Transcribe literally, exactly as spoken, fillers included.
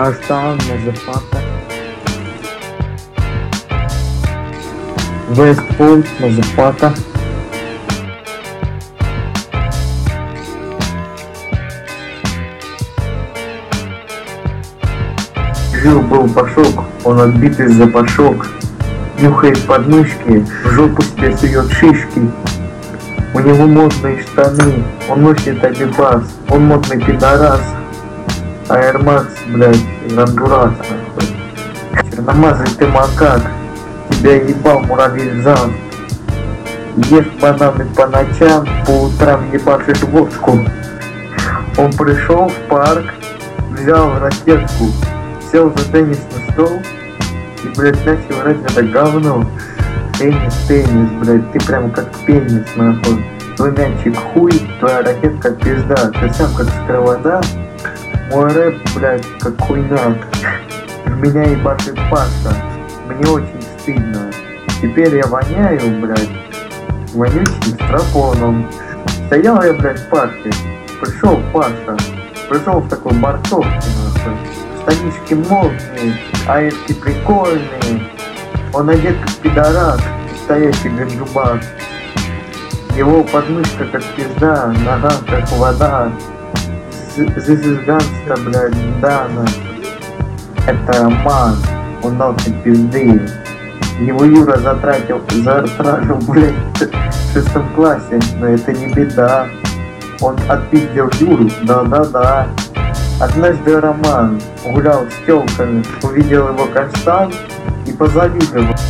Казахстан, motherfucker. West Point, motherfucker. Жил-был Пашок, он отбитый запашок, нюхает подмышки, в жопу себе сует шишки. У него модные штаны, он носит Адидас, он модный пидорас. Air Max, блядь, Рандурас, нахуй. Черномазый ты макак, тебя ебал муравейзан. Ешь бананы по ночам, по утрам ебашишь водку. Он пришел в парк, взял ракетку, сел за теннисный стол и, блядь, начал играть в это говно. Теннис, теннис, блядь, ты прям как пенис, нахуй. Твой мячик хуй, твоя ракетка пизда, ты сам как скровода. Мой рэп, блядь, как хуйня. В меня ебашит Паша. Мне очень стыдно. Теперь я воняю, блядь, вонючим стропоном. Стоял я, блядь, в парке. Пришел Паша. Пришел в такой борцовке, нахуй. Штанишки модные, аэрки прикольные. Он одет как пидорас, настоящий ганджубас. Его подмышка как пизда, нога как вода. This is gangsta, блядь, да, нахуй. Это Роман, он дал тебе пизды. Его Юра затратил, затратил, блядь, в шестом классе, но это не беда. Он отпиздил Юру, да-да-да. Однажды Роман гулял с тёлками, увидел его каштан и позавидовал.